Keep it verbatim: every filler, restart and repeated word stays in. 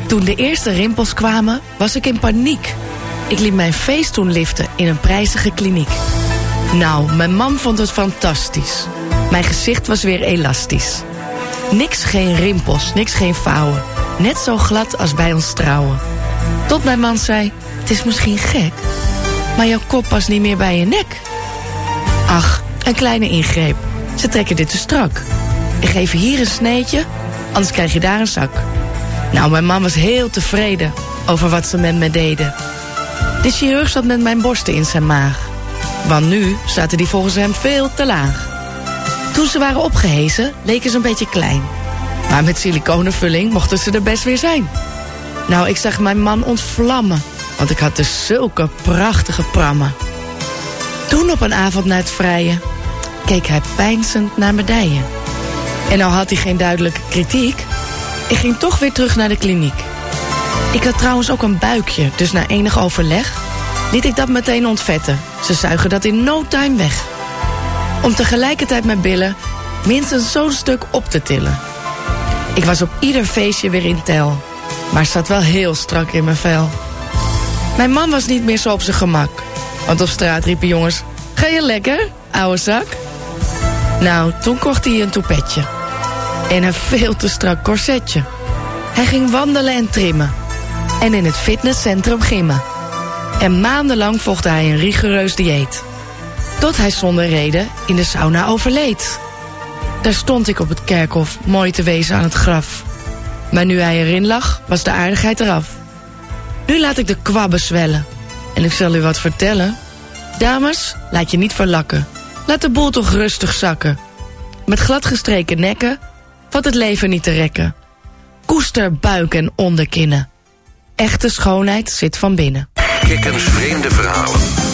Toen de eerste rimpels kwamen, was ik in paniek. Ik liet mijn face toen liften in een prijzige kliniek. Nou, mijn man vond het fantastisch. Mijn gezicht was weer elastisch. Niks geen rimpels, niks geen vouwen. Net zo glad als bij ons trouwen. Tot mijn man zei, het is misschien gek, maar jouw kop past niet meer bij je nek. Ach, een kleine ingreep. Ze trekken dit te strak. Ik geef je hier een sneetje, anders krijg je daar een zak. Nou, mijn man was heel tevreden over wat ze met me deden. De chirurg zat met mijn borsten in zijn maag. Want nu zaten die volgens hem veel te laag. Toen ze waren opgehezen, leken ze een beetje klein. Maar met siliconenvulling mochten ze er best weer zijn. Nou, ik zag mijn man ontvlammen, want ik had dus zulke prachtige prammen. Toen op een avond na het vrijen keek hij peinzend naar mijn dijen. En al had hij geen duidelijke kritiek, ik ging toch weer terug naar de kliniek. Ik had trouwens ook een buikje, dus na enig overleg liet ik dat meteen ontvetten. Ze zuigen dat in no time weg. Om tegelijkertijd mijn billen minstens zo'n stuk op te tillen. Ik was op ieder feestje weer in tel, maar zat wel heel strak in mijn vel. Mijn man was niet meer zo op zijn gemak, want op straat riepen jongens, ga je lekker, ouwe zak? Nou, toen kocht hij een toepetje en een veel te strak corsetje. Hij ging wandelen en trimmen en in het fitnesscentrum gimmen. En maandenlang volgde hij een rigoureus dieet, tot hij zonder reden in de sauna overleed. Daar stond ik op het kerkhof, mooi te wezen aan het graf. Maar nu hij erin lag, was de aardigheid eraf. Nu laat ik de kwabben zwellen. En ik zal u wat vertellen. Dames, laat je niet verlakken. Laat de boel toch rustig zakken. Met gladgestreken nekken valt het leven niet te rekken. Koester buik en onderkinnen. Echte schoonheid zit van binnen. Kikkers vreemde verhalen.